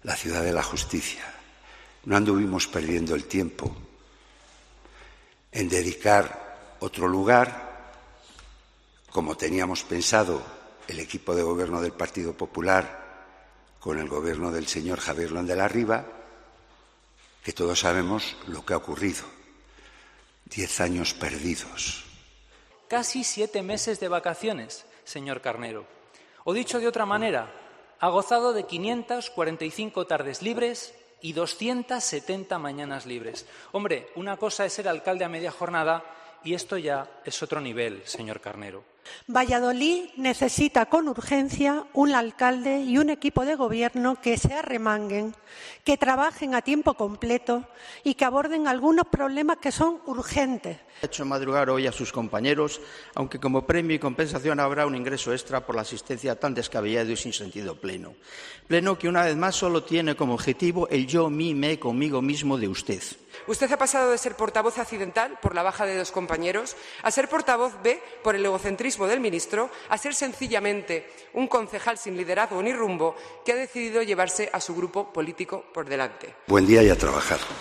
la ciudad de la justicia. No anduvimos perdiendo el tiempo en dedicar otro lugar, como teníamos pensado el equipo de gobierno del Partido Popular con el gobierno del señor Javier Lón de la Riva, que todos sabemos lo que ha ocurrido. 10 años perdidos. Casi 7 meses de vacaciones, señor Carnero. O dicho de otra manera, ha gozado de 545 tardes libres y 270 mañanas libres. Hombre, una cosa es ser alcalde a media jornada y esto ya es otro nivel, señor Carnero. Valladolid necesita con urgencia un alcalde y un equipo de gobierno que se arremanguen, que trabajen a tiempo completo y que aborden algunos problemas que son urgentes. Ha hecho madrugar hoy a sus compañeros, aunque como premio y compensación habrá un ingreso extra por la asistencia tan descabellado y sin sentido pleno. Pleno que una vez más solo tiene como objetivo el yo, mí, me, conmigo mismo de usted. Usted ha pasado de ser portavoz accidental por la baja de 2 compañeros a ser portavoz B por el egocentrismo del ministro, a ser sencillamente un concejal sin liderazgo ni rumbo que ha decidido llevarse a su grupo político por delante. Buen día y a trabajar.